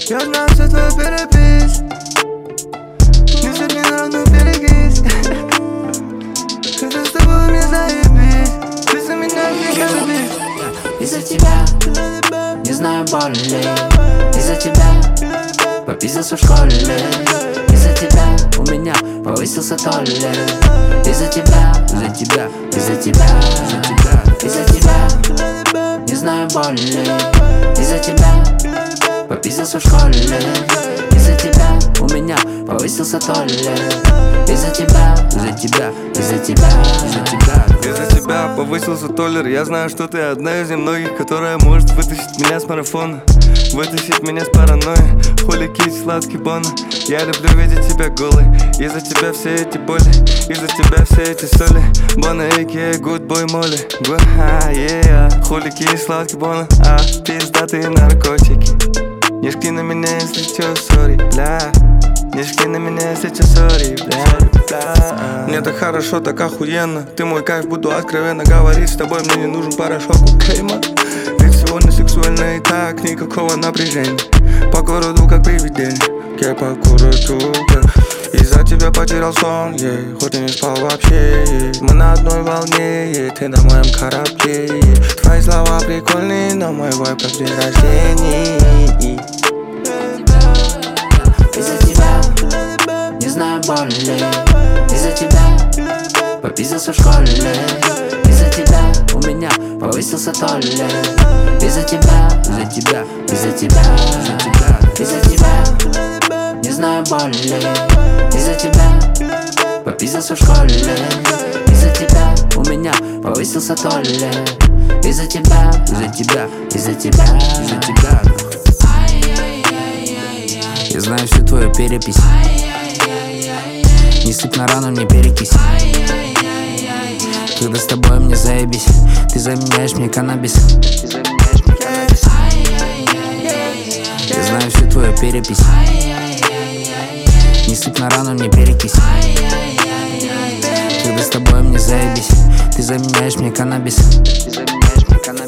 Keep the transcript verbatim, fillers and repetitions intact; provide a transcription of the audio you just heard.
Я знаю всю твою перепись. Не садни на равную берегись. Когда с тобой мне заебись. Ты за меня не любишь. Из-за тебя не знаю боли. Из-за тебя попиздился в школе. Из-за тебя у меня повысился толлер. Из-за тебя, из-за тебя, из-за тебя, из-за тебя, из-за тебя не знаю боли. Из-за тебя попиздился в школе. Из-за тебя у меня повысился толлер. Из-за тебя, из-за тебя, из-за тебя, из-за тебя. Из-за тебя повысился толлер. Я знаю, что ты одна из немногих, которая может вытащить меня с марафона, вытащить меня с паранойи. Хули кись, сладкий бон. Я люблю видеть тебя голой. Из-за тебя все эти боли, из-за тебя все эти соли. Бона, а.к.а. гудбой моли. Гуха, yeah. Хули кись, сладкий бон. А, пиздатые наркотики. Не жги на меня, если чё, сори, бля. Не жги на меня, если чё, сори, бля, бля. Мне так хорошо, так охуенно. Ты мой кайф, буду откровенно говорить с тобой. Мне не нужен порошок, окей, мат. Ведь сегодня сексуально и так, никакого напряжения. По городу как привидение, я по городу, yeah. Из-за тебя потерял сон, yeah. Хоть и не спал вообще, yeah. Мы на одной волне, yeah. Ты на моем корабле, yeah. Твои слова прикольные, но мой вайб как день рождения. Из-за тебя не знаю боли. Из-за тебя попиздился в школе. Из-за тебя у меня повысился толлер. Из-за тебя, из-за тебя, из-за тебя, из-за тебя, из-за тебя не знаю боли. Из-за тебя попиздился в школе. Из-за тебя у меня повысился толлер. Из-за тебя, из-за тебя, из-за тебя, из-за тебя. Я знаю всю твою перепись. Не сыпь на рану, мне перекись. Когда с тобой мне заебись, ты заменяешь мне каннабис. Я знаю всю твою перепись. Не сыпь на рану, мне перекись. Когда с тобой мне заебись, ты заменяешь мне каннабис.